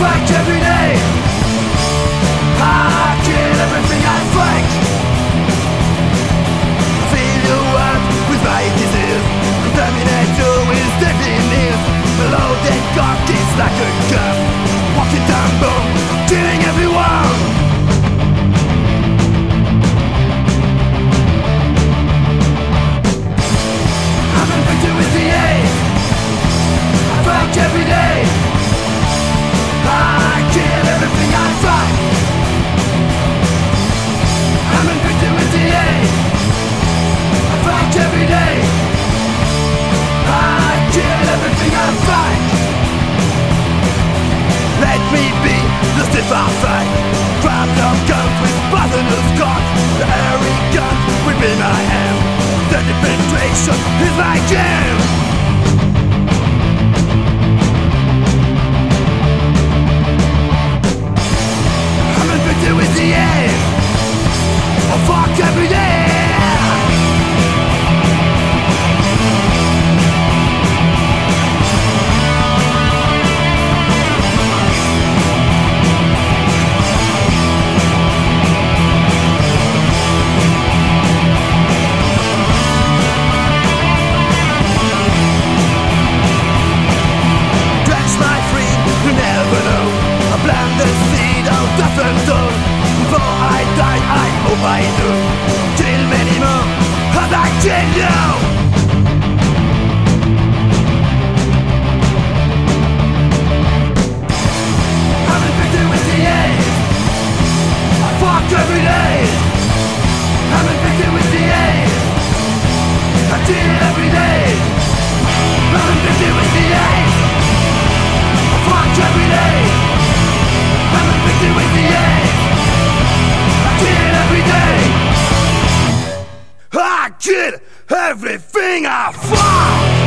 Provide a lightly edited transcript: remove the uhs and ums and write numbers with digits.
fight every day. I kill everything I fight. Fill you up with my disease. Contaminate you with deadly news. The loaded cock is like a gun, walking down boom, killing everyone. I'm infected with the AIDS. I fight every day. I kill everything I fight. I'm infected with the AIDS. I fight every day. I kill everything I fight. Let me be the stiff I fight. Grab your guns with poisonous cock. The hairy gun will be my hand. Deadly penetration is my jam. I'm infected with the AIDS. I fuck every day. Plant the seed of death and dawn. Before I die, I hope I do. Kill many more as I kill you. I'm infected with the AIDS. I fuck every day. I'm infected with the AIDS. I kill every day. I'm infected with the AIDS. I fuck every day. I'm infected with the AIDS. I kill every day. I kill everything I find.